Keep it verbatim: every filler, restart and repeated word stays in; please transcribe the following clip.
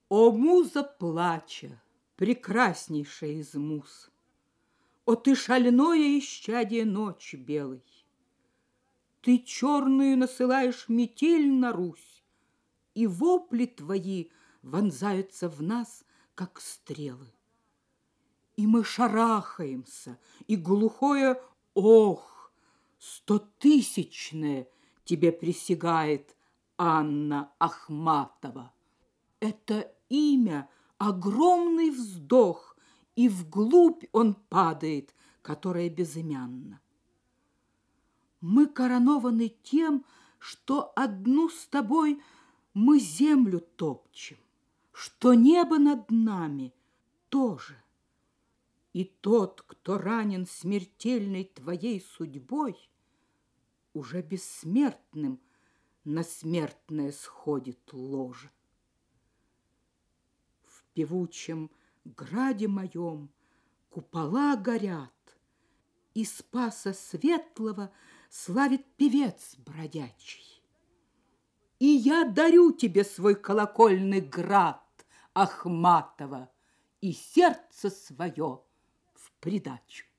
О, муза плача, прекраснейшая из муз! О, ты шальное исчадие ночи белой! Ты черную насылаешь метель на Русь, и вопли твои вонзаются в нас, как стрелы. И мы шарахаемся, и глухое «ох» стотысячное тебе присягает Анна Ахматова. Это имя — огромный вздох, и вглубь он падает, которая безымянна. Мы коронованы тем, что одну с тобой мы землю топчем, что небо над нами тоже. И тот, кто ранен смертельной твоей судьбой, уже бессмертным на смертное сходит ложе. В певучем граде моем купола горят, и Спаса Светлого славит певец бродячий. И я дарю тебе свой колокольный град, Ахматова, и сердце свое в придачу.